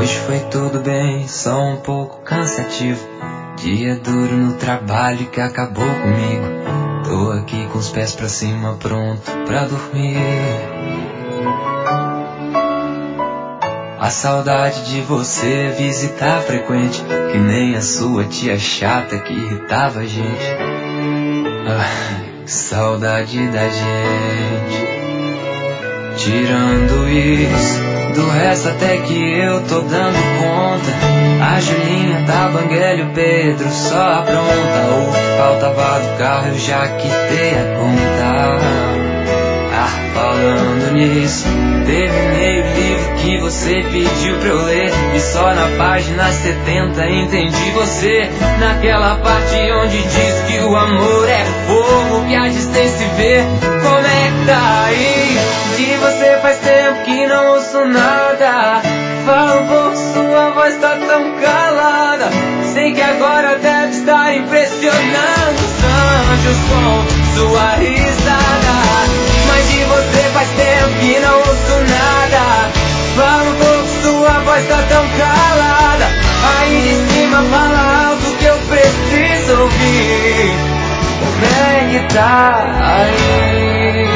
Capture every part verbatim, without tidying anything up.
Hoje foi tudo bem, só um pouco cansativo. Dia duro no trabalho que acabou comigo. Tô aqui com os pés pra cima, pronto pra dormir. A saudade de você visitar frequente, que nem a sua tia chata que irritava a gente. Ah, saudade da gente. Tirando isso, do resto até que eu tô dando conta. A Julinha da Banguela e o Pedro só apronta. O que faltava do carro eu já quitei a conta. Ah, falando nisso, terminei o livro que você pediu pra eu ler. E só na página setenta entendi você. Naquela parte onde diz que o amor é fogo que a distância vê. Como é que tá aí? De você faz tempo que não ouço nada. Fala um pouco, sua voz tá tão calada. Sei que agora deve estar impressionando os anjos com sua risada. Mas de você faz tempo que não ouço nada. Fala um pouco, sua voz tá tão calada. Aí de cima fala alto que eu preciso ouvir. Como é que tá aí?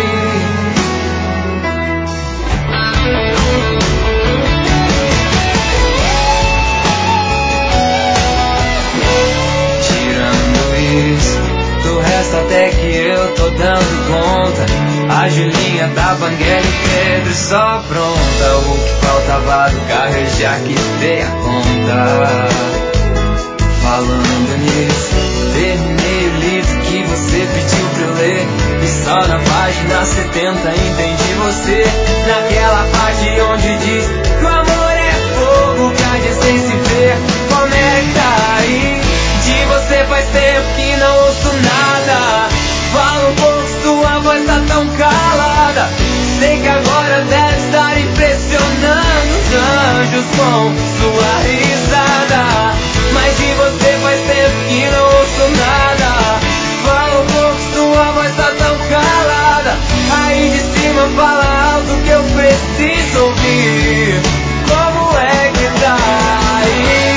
Do resto até que eu tô dando conta. A Julinha da Banguela e o Pedro só pronta. O que faltava do carro eu já quitei a conta. Falando nisso, terminei o livro que você pediu pra eu ler. E só na página setenta entendi você. Naquela parte onde diz que o amor é fogo que a distância se vê. Como é que tá aí? De você faz tempo que não ouço nada. Fala um pouco, sua voz tá tão calada. Sei que agora deve estar impressionando os anjos com sua risada. Mas de você faz tempo que não ouço nada. Fala um pouco, sua voz tá tão calada. Aí de cima fala alto que eu preciso ouvir. Como é que tá aí?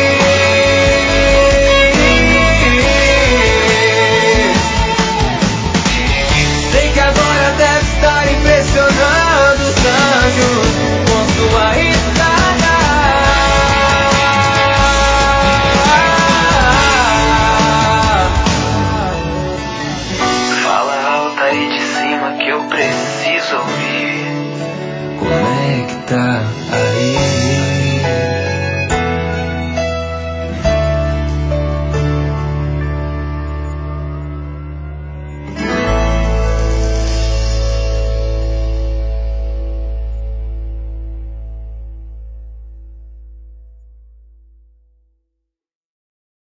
Impressionando os anjos com sua risada. Fala alto aí de cima que eu preciso ouvir. Como é que tá aí?